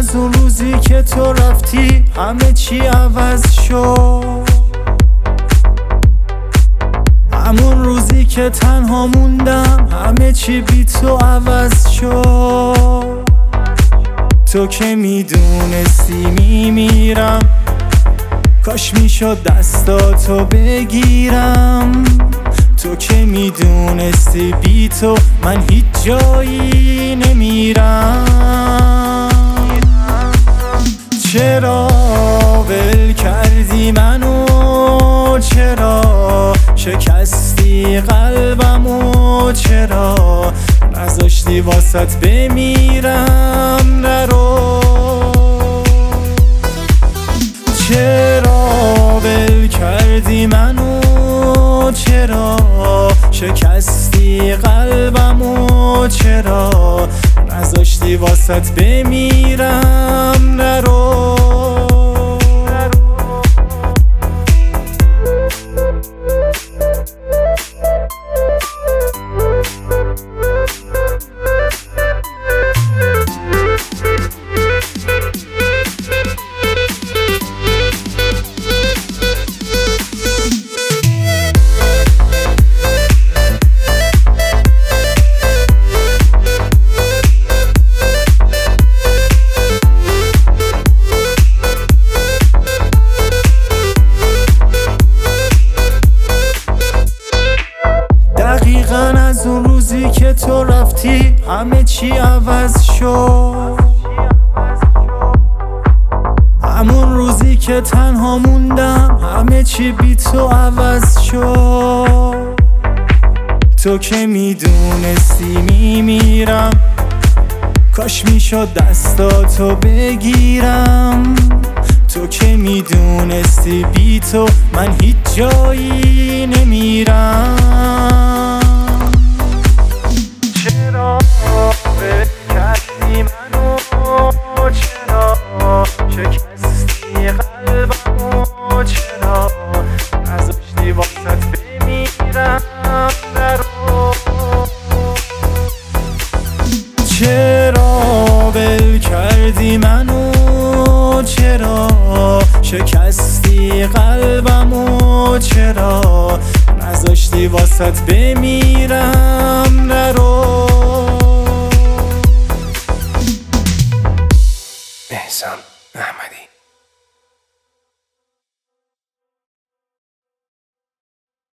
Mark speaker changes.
Speaker 1: از اون روزی که تو رفتی همه چی عوض شد. همون روزی که تنها موندم همه چی بی تو عوض شد. تو که میدونستی میمیرم، کاش میشد دستاتو بگیرم. تو که میدونستی بی تو من هیچ جایی نمیرم. چرا ول کردی منو، چرا شکستی قلبمو، چرا نذاشتی واسط بمیرم. نرو، چرا ول کردی منو، چرا شکستی قلبمو، چرا نذاشتی واسط بمیرم. نرو. از اون روزی که تو رفتی همه چی عوض شد. همون روزی که تنها موندم همه چی بی تو عوض شد. تو که میدونستی میمیرم، کاش میشد دستاتو بگیرم. تو که میدونستی بی تو من هیچ جایی نمیرم. چرا ول کردی منو، چرا شکستی قلبمو، چرا نذاشتی واسط بمیرم. نرو، چرا ول کردی منو، چرا شکستی قلبمو، چرا نذاشتی واسط بمیرم. نرو.